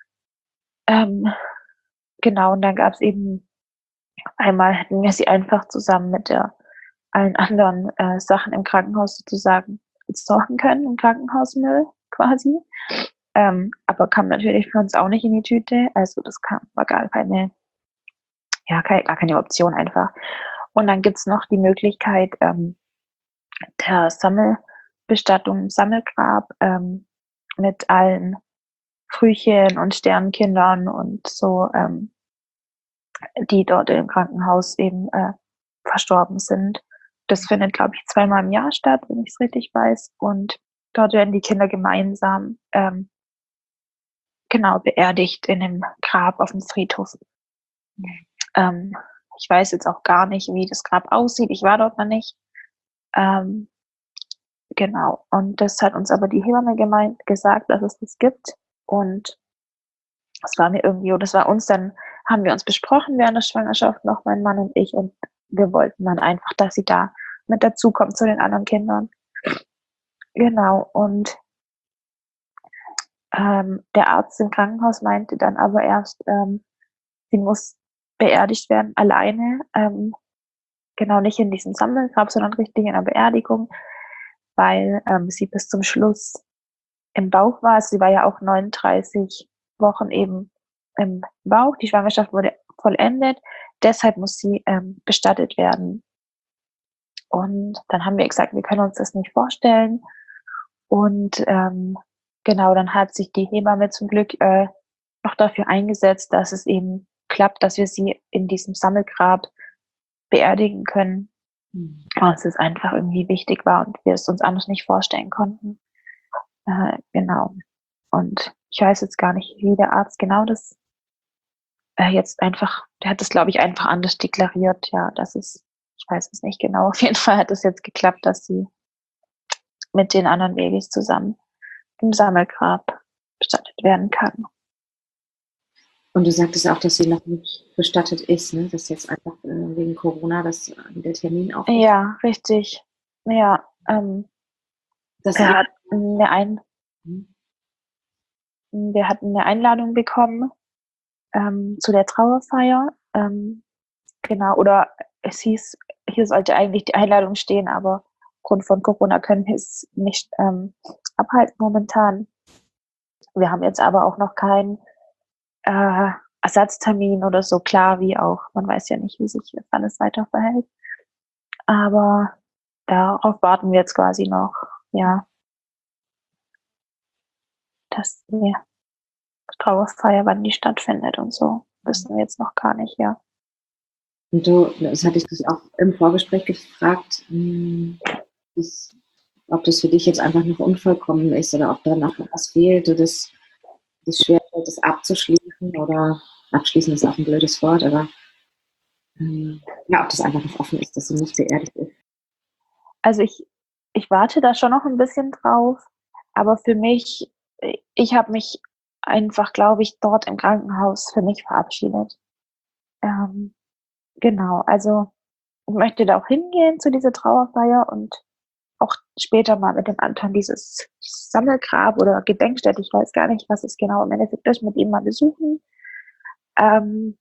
Genau, und dann gab es eben, einmal hätten wir sie einfach zusammen mit allen anderen Sachen im Krankenhaus sozusagen sorgen können, im Krankenhausmüll quasi. Aber kam natürlich für uns auch nicht in die Tüte. Also das war gar keine Option einfach. Und dann gibt's noch die Möglichkeit der Sammelbestattung, Sammelgrab mit allen Frühchen und Sternenkindern und so, die dort im Krankenhaus eben verstorben sind. Das findet, glaube ich, 2-mal im Jahr statt, wenn ich es richtig weiß. Und dort werden die Kinder gemeinsam genau beerdigt in einem Grab auf dem Friedhof. Ich weiß jetzt auch gar nicht, wie das Grab aussieht. Ich war dort noch nicht. Genau. Und das hat uns aber die Hebamme gesagt, dass es das gibt. Und das war mir irgendwie, oder das war uns dann, haben wir uns besprochen während der Schwangerschaft noch, mein Mann und ich. Und wir wollten dann einfach, dass sie da mit dazukommt zu den anderen Kindern. Genau. Und der Arzt im Krankenhaus meinte dann aber erst, sie muss beerdigt werden alleine. Genau, nicht in diesem Sammelgrab, sondern richtig in einer Beerdigung, weil sie bis zum Schluss im Bauch war. Also sie war ja auch 39 Wochen eben im Bauch. Die Schwangerschaft wurde vollendet. Deshalb muss sie bestattet werden. Und dann haben wir gesagt, wir können uns das nicht vorstellen. Und genau, dann hat sich die Hebamme zum Glück noch dafür eingesetzt, dass es eben klappt, dass wir sie in diesem Sammelgrab beerdigen können. Weil es einfach irgendwie wichtig war und wir es uns anders nicht vorstellen konnten. Genau. Und ich weiß jetzt gar nicht, wie der Arzt genau das jetzt einfach, der hat das, glaube ich, einfach anders deklariert. Ja, ich weiß es nicht genau. Auf jeden Fall hat es jetzt geklappt, dass sie mit den anderen Babys zusammen im Sammelgrab bestattet werden kann. Und du sagtest auch, dass sie noch nicht bestattet ist, ne? Dass jetzt einfach wegen Corona der Termin auch. Ja, richtig. Ja, wir hatten eine Einladung bekommen zu der Trauerfeier. Genau, oder es hieß, hier sollte eigentlich die Einladung stehen, aber aufgrund von Corona können wir es nicht abhalten momentan. Wir haben jetzt aber auch noch keinen Ersatztermin oder so, klar wie auch. Man weiß ja nicht, wie sich das alles weiter verhält. Aber darauf warten wir jetzt quasi noch, ja, dass die Trauerfeier, wann die stattfindet und so, wissen wir jetzt noch gar nicht, ja. Und das hatte ich dich auch im Vorgespräch gefragt, ob das für dich jetzt einfach noch unvollkommen ist oder ob da noch was fehlt, oder das schwerfällt, das abzuschließen, oder abschließen ist auch ein blödes Wort, aber ja, ob das einfach noch offen ist, dass sie nicht beerdigt ist. Also ich warte da schon noch ein bisschen drauf, aber für mich, ich habe mich einfach, glaube ich, dort im Krankenhaus für mich verabschiedet. Genau, also ich möchte da auch hingehen zu dieser Trauerfeier und auch später mal mit dem Anton dieses Sammelgrab oder Gedenkstätte, ich weiß gar nicht, was es genau im Endeffekt ist, mit ihm mal besuchen. Ähm,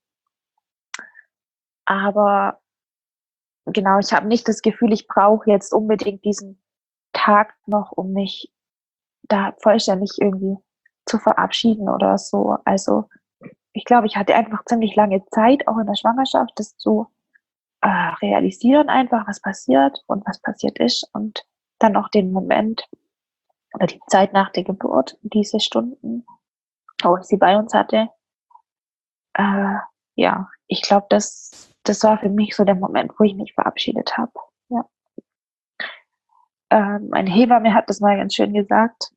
aber genau, ich habe nicht das Gefühl, ich brauche jetzt unbedingt diesen Tag noch, um mich da vollständig irgendwie zu verabschieden oder so. Also ich glaube, ich hatte einfach ziemlich lange Zeit, auch in der Schwangerschaft, das zu realisieren einfach, was passiert und was passiert ist und dann auch den Moment oder die Zeit nach der Geburt, diese Stunden, wo ich sie bei uns hatte. Ja, ich glaube, das war für mich so der Moment, wo ich mich verabschiedet habe. Ja. Meine Hebamme hat das mal ganz schön gesagt.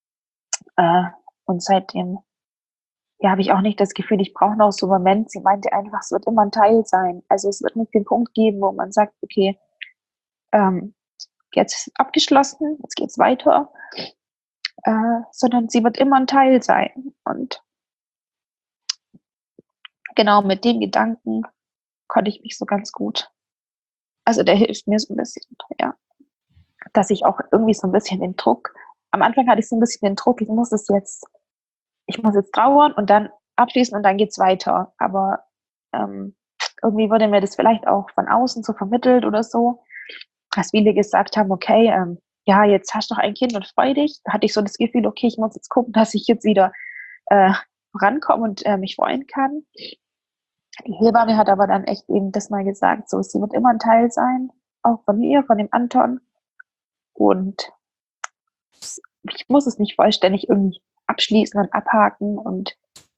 Und seitdem habe ich auch nicht das Gefühl, ich brauche noch so einen Moment. Sie meinte einfach, es wird immer ein Teil sein. Also es wird nicht den Punkt geben, wo man sagt, okay, jetzt ist abgeschlossen, jetzt geht's weiter, sondern sie wird immer ein Teil sein. Und genau mit dem Gedanken konnte ich mich so ganz gut, also der hilft mir so ein bisschen, ja, dass ich auch irgendwie so ein bisschen den Druck, am Anfang hatte ich so ein bisschen den Druck, ich muss jetzt trauern und dann abschließen und dann geht's weiter. Aber irgendwie wurde mir das vielleicht auch von außen so vermittelt oder so, dass viele gesagt haben, okay, ja, jetzt hast du doch ein Kind und freu dich. Da hatte ich so das Gefühl, okay, ich muss jetzt gucken, dass ich jetzt wieder rankomme und mich freuen kann. Die Hebamme hat aber dann echt eben das mal gesagt, so, sie wird immer ein Teil sein, auch von mir, von dem Anton. Und ich muss es nicht vollständig irgendwie abschließen und abhaken. Und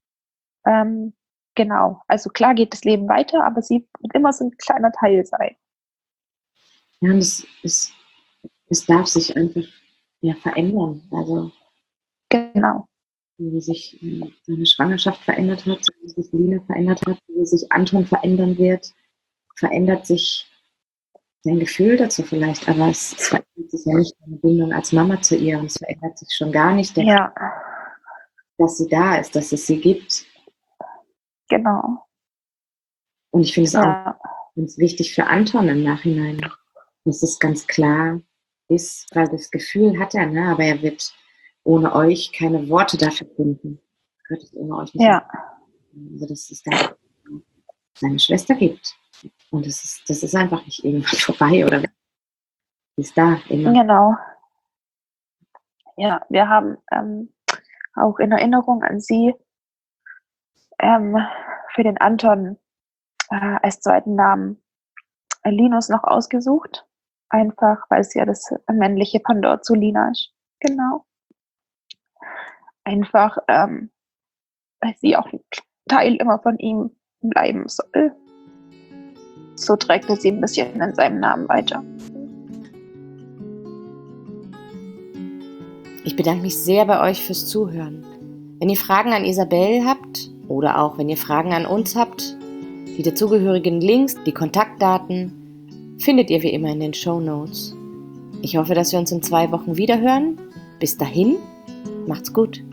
genau, also klar geht das Leben weiter, aber sie wird immer so ein kleiner Teil sein. Ja, und es darf sich einfach verändern. Also Genau. wie sich seine Schwangerschaft verändert hat, wie sich Lina verändert hat, wie sich Anton verändern wird, verändert sich sein Gefühl dazu vielleicht, aber es verändert sich ja nicht seine Bindung als Mama zu ihr und es verändert sich schon gar nicht der Ja, dass sie da ist, dass es sie gibt. genau. Und ich finde es auch Ja, ganz wichtig für Anton im Nachhinein, dass es ganz klar ist, weil das Gefühl hat er, ne? Aber er wird ohne euch keine Worte dafür finden. Er wird es ohne euch nicht ja, machen. Also dass es da seine Schwester gibt. Und das ist einfach nicht irgendwann vorbei oder sie ist da immer. genau. Ja, wir haben auch in Erinnerung an sie für den Anton als zweiten Namen Linus noch ausgesucht. Einfach, weil es ja das männliche Pendant zu Lina ist. Genau. Einfach, weil sie auch ein Teil immer von ihm bleiben soll. So trägt er sie ein bisschen in seinem Namen weiter. Ich bedanke mich sehr bei euch fürs Zuhören. Wenn ihr Fragen an Isabel habt oder auch wenn ihr Fragen an uns habt, die dazugehörigen Links, die Kontaktdaten, findet ihr wie immer in den Shownotes. Ich hoffe, dass wir uns in 2 Wochen wiederhören. Bis dahin, macht's gut.